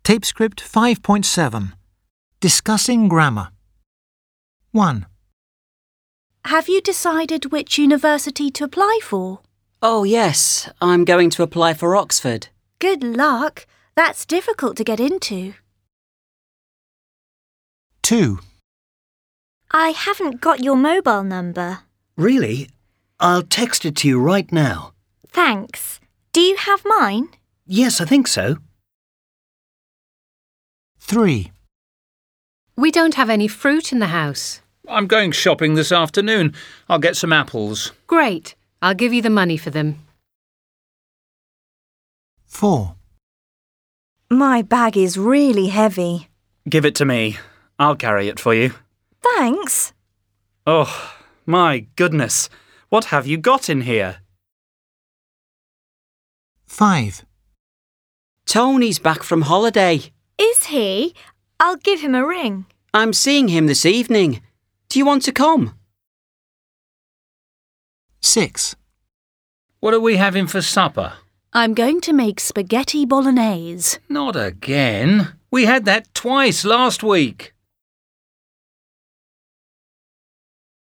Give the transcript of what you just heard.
Tape script 5.7. Discussing grammar. 1. Have you decided which university to apply for? Oh, yes. I'm going to apply for Oxford. Good luck. That's difficult to get into. 2. I haven't got your mobile number. Really? I'll text it to you right now. Thanks. Do you have mine? Yes, I think so. 3. We don't have any fruit in the house. I'm going shopping this afternoon. I'll get some apples. Great. I'll give you the money for them. 4. My bag is really heavy. Give it to me. I'll carry it for you. Thanks. Oh, my goodness. What have you got in here? 5. Tony's back from holiday. Is he? I'll give him a ring. I'm seeing him this evening. Do you want to come? 6. What are we having for supper? I'm going to make spaghetti bolognese. Not again. We had that twice last week.